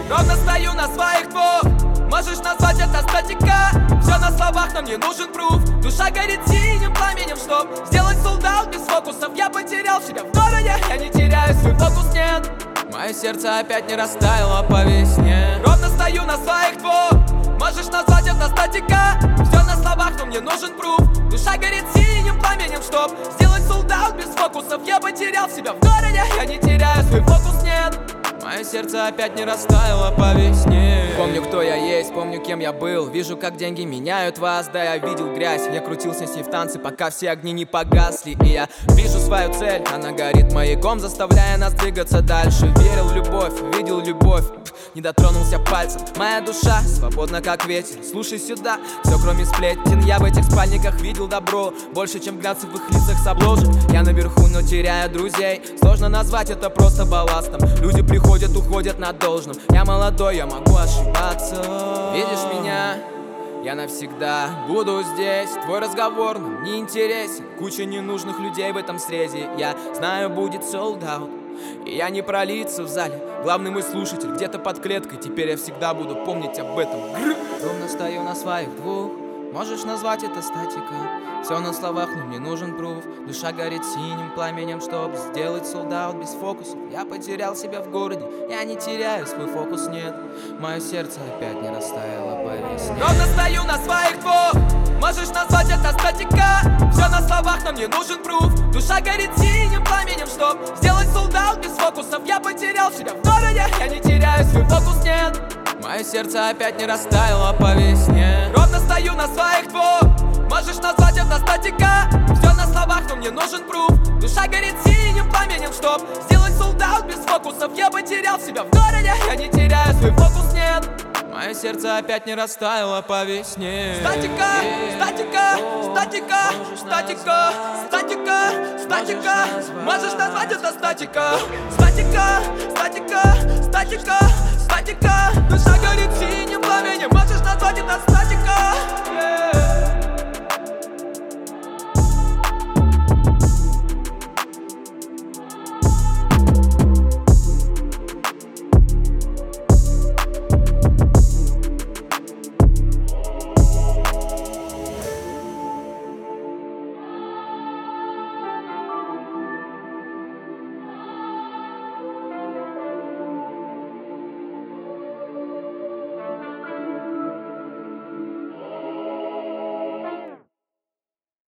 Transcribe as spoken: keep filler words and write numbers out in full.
Ровно стою на своих двух. Можешь назвать это статика. Все на словах, но мне нужен пруф. Душа горит синим пламенем, чтоб сделать солдат без фокусов. Я потерял себя в городе, я не теряю свой фокус, нет. Мое сердце опять не растаяло по весне. Ровно стою на своих двух. Можешь назвать это статика. Все на словах, но мне нужен пруф. Душа горит синим пламенем, чтоб сделать солдат без фокусов. Я потерял себя в городе, я не теряю свой фокус, нет. Мое сердце опять не растаяло по весне. Помню, кто я есть, помню, кем я был. Вижу, как деньги меняют вас, да, я видел грязь. Я крутился с ней в танце, пока все огни не погасли. И я вижу свою цель, она горит маяком, заставляя нас двигаться дальше. Верил в любовь, видел любовь, не дотронулся пальцем. Моя душа свободна, как ветер. Слушай сюда, все кроме сплетен. Я в этих спальниках видел добро, больше, чем глянцы в их лицах с обложек. Я наверху, но теряю друзей. Сложно назвать это просто балластом. Люди приходят, уходят на должном. Я молодой, я могу ошибаться. Видишь меня? Я навсегда буду здесь. Твой разговор нам не интересен. Куча ненужных людей в этом срезе. Я знаю, будет sold out. И я не пролиться в зале. Главный мой слушатель где-то под клеткой. Теперь я всегда буду помнить об этом. Ровно стою на своих двух. Можешь назвать это статика. Все на словах, но мне нужен пруф. Душа горит синим пламенем, чтоб сделать солдат без фокусов. Я потерял себя в городе, я не теряю свой фокус, нет. Мое сердце опять не растаяло по весне. Ровно стою на своих двух. Можешь назвать это статика. Все на словах, но мне нужен пруф. Душа горит синим пламенем, чтоб сделать солдат без фокусов. Я потерял себя в городе, я не теряю свой фокус, нет. Мое сердце опять не растаяло по весне. Ровно стою на своих двух. Можешь назвать это статика. Все на словах, но мне нужен пруф. Душа горит синим пламенем, чтоб сделать солдат без фокусов. Я потерял себя в городе, я не теряю свой фокус, нет. Мое сердце опять не растаяло по весне. Статика, статика, статика, статика, статика, статика. Можешь назвать это статика. Статика, статика, статика, статика. Душа